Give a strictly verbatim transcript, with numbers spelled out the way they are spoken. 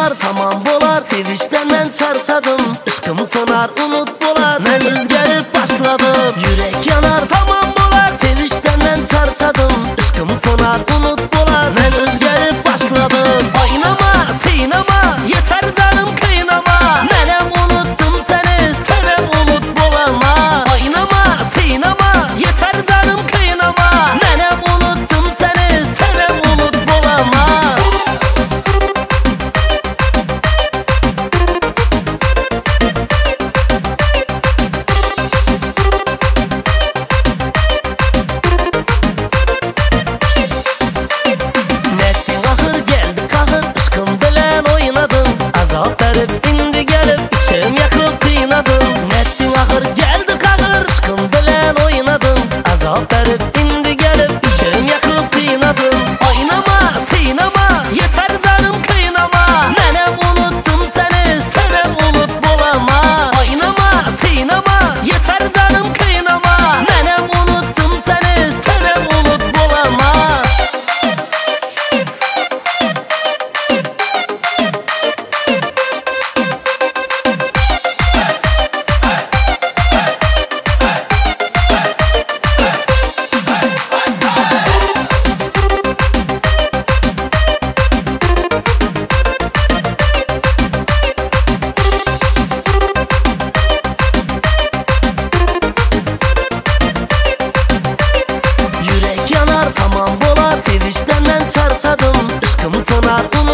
yanar tamam bolar, sevişten ben çarçadım, ışkımı sonar unut bolar, ben özgerip başladım. Yürek yanar tamam bolar, sevişten ben çarçadım, ışkımı sonar unut bolar, ben özgerip başladım. Oynama seynama yeter canım kıynama, menem unuttum seni senem unut bolarma. Oynama seynama yeter canım kıynama, menem unuttum seni senem unut bolarma. İndi gelip içim yakıp kıynadım. Nettin ahır geldi kahır, aşkım bilen oynadım. Azap verip indi gelip içim yakıp kıynadım. Oynama seynama yeter canım kıynama, menem unuttum seni senem unut bolarma. Oynama seynama yeter canım kıynama, menem unuttum seni senem unut bolarma. Sevişten ben çarçadım, ışkımı sonar